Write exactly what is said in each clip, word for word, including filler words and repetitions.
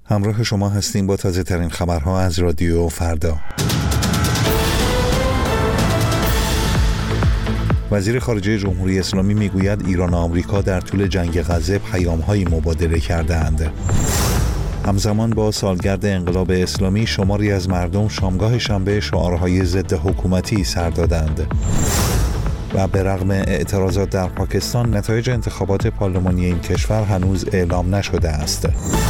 همراه شما هستیم با تازه ترین خبرها از رادیو فردا. وزیر خارجه جمهوری اسلامی میگوید ایران و آمریکا در طول جنگ غزه پیام‌هایی مبادله کرده‌اند. همزمان با سالگرد انقلاب اسلامی شماری از مردم شامگاه شنبه شعارهای ضد حکومتی سر دادند. و به رغم اعتراضات در پاکستان نتایج انتخابات پارلمانی این کشور هنوز اعلام نشده است.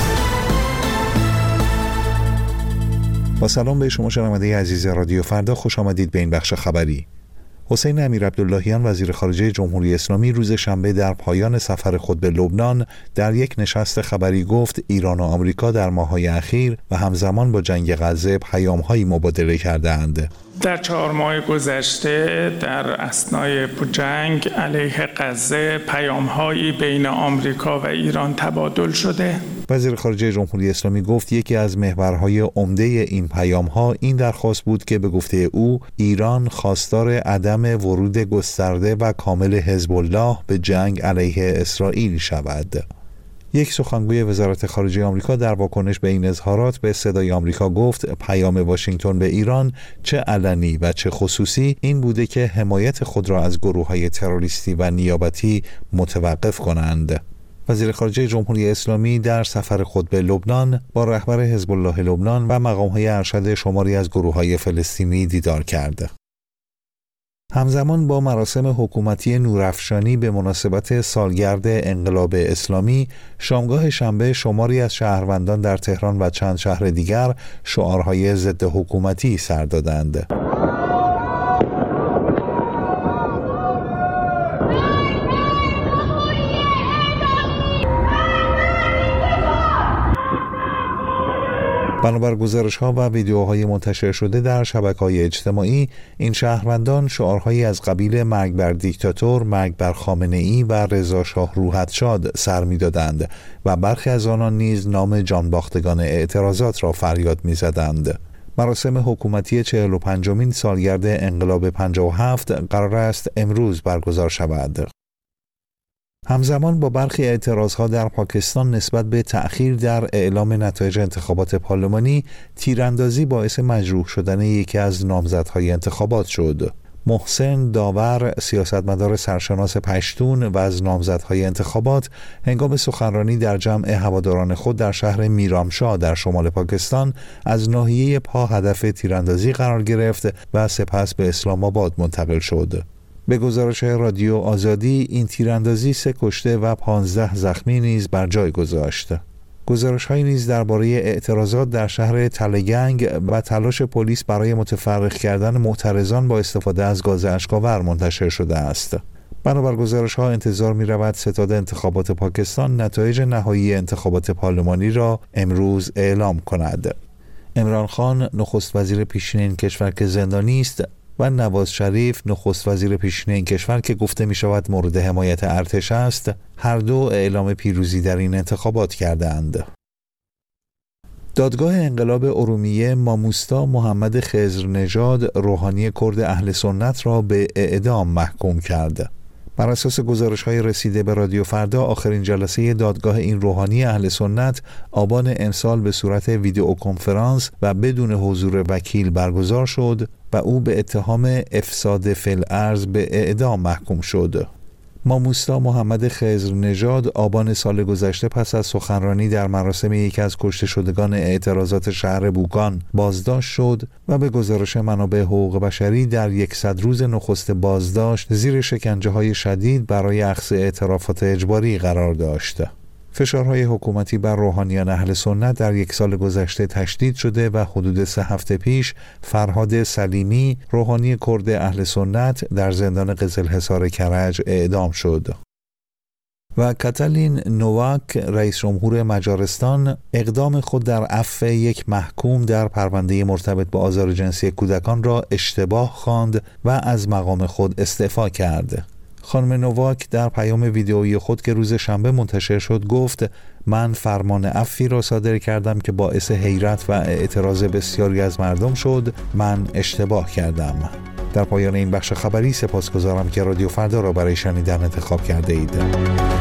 با سلام به شما شنونده عزیز رادیو فردا، خوش آمدید به این بخش خبری. حسین امیرعبداللهیان وزیر خارجه جمهوری اسلامی روز شنبه در پایان سفر خود به لبنان در یک نشست خبری گفت ایران و آمریکا در ماه‌های اخیر و همزمان با جنگ غزه پیام‌هایی مبادله کرده‌اند. در چهار ماه گذشته در اثنای جنگ علیه غزه پیام‌هایی بین آمریکا و ایران تبادل شده. وزیر خارجه جمهوری اسلامی گفت یکی از محورهای عمده این پیام‌ها این درخواست بود که به گفته او ایران خواستار عدم ورود گسترده و کامل حزب الله به جنگ علیه اسرائیل شود. یک سخنگوی وزارت خارجه آمریکا در واکنش به این اظهارات به صدای آمریکا گفت پیام واشنگتن به ایران چه علنی و چه خصوصی این بوده که حمایت خود را از گروه‌های تروریستی و نیابتی متوقف کنند. وزیر خارجه جمهوری اسلامی در سفر خود به لبنان با رهبر حزب الله لبنان و مقام‌های ارشد شماری از گروه‌های فلسطینی دیدار کرد. همزمان با مراسم حکومتی نورافشانی به مناسبت سالگرد انقلاب اسلامی، شامگاه شنبه شماری از شهروندان در تهران و چند شهر دیگر شعارهای ضد حکومتی سر دادند. بنابر گزارش‌ها و ویدیوهای منتشر شده در شبکه‌های اجتماعی، این شهروندان شعارهایی از قبیل مرگ بر دیکتاتور، مرگ بر خامنه‌ای و رضا شاه روحت شاد سر می‌دادند و برخی از آنان نیز نام جانباختگان اعتراضات را فریاد می‌زدند. مراسم حکومتی چهل و پنجمین سالگرد انقلاب پنجاه و هفت قرار است امروز برگزار شود. همزمان با برخی اعتراضها در پاکستان نسبت به تأخیر در اعلام نتایج انتخابات پارلمانی، تیراندازی باعث مجروح شدن یکی از نامزدهای انتخابات شد. محسن داور، سیاستمدار سرشناس پشتون و از نامزدهای انتخابات، هنگام سخنرانی در جمع هواداران خود در شهر میرامشاه در شمال پاکستان از ناحیه پا هدف تیراندازی قرار گرفت و سپس به اسلام آباد منتقل شد. به گزارش رادیو آزادی این تیراندازی سه کشته و پانزده زخمی نیز بر جای گذاشت. گزارش‌هایی نیز درباره اعتراضات در شهر تلگنگ و تلاش پلیس برای متفرق کردن معترضان با استفاده از گاز اشک‌آور منتشر شده است. بنابر گزارش‌ها انتظار می‌رود ستاد انتخابات پاکستان نتایج نهایی انتخابات پارلمانی را امروز اعلام کند. عمران خان نخست وزیر پیشین این کشور که زندانی است و نواز شریف نخست وزیر پیشین این کشور که گفته می شود مورد حمایت ارتش است، هر دو اعلام پیروزی در این انتخابات کردند. دادگاه انقلاب ارومیه ماموستا محمد خضرنژاد روحانی کرد اهل سنت را به اعدام محکوم کرد. بر اساس گزارش‌های رسیده به رادیو فردا، آخرین جلسه دادگاه این روحانی اهل سنت آبان امسال به صورت ویدیو کنفرانس و بدون حضور وکیل برگزار شد و او به اتهام افساد فی الارض به اعدام محکوم شد. ماموستا محمد خضرنژاد آبان سال گذشته پس از سخنرانی در مراسم یکی از کشته شدگان اعتراضات شهر بوکان بازداشت شد و به گزارش منابع حقوق بشری در صد روز نخست بازداشت زیر شکنجه‌های شدید برای اخذ اعترافات اجباری قرار داشت. فشارهای حکومتی بر روحانیان اهل سنت در یک سال گذشته تشدید شده و حدود سه هفته پیش فرهاد سلیمی روحانی کرد اهل سنت در زندان قزلحصار کرج اعدام شد. و کاتالین نوواک رئیس جمهور مجارستان اقدام خود در عفو یک محکوم در پرونده مرتبط با آزار جنسی کودکان را اشتباه خواند و از مقام خود استعفا کرد. خانم نوواک در پیام ویدئویی خود که روز شنبه منتشر شد گفت من فرمان عفوی را صادر کردم که باعث حیرت و اعتراض بسیاری از مردم شد. من اشتباه کردم. در پایان این بخش خبری سپاسگزارم که رادیو فردا را برای شنیدن انتخاب کرده اید.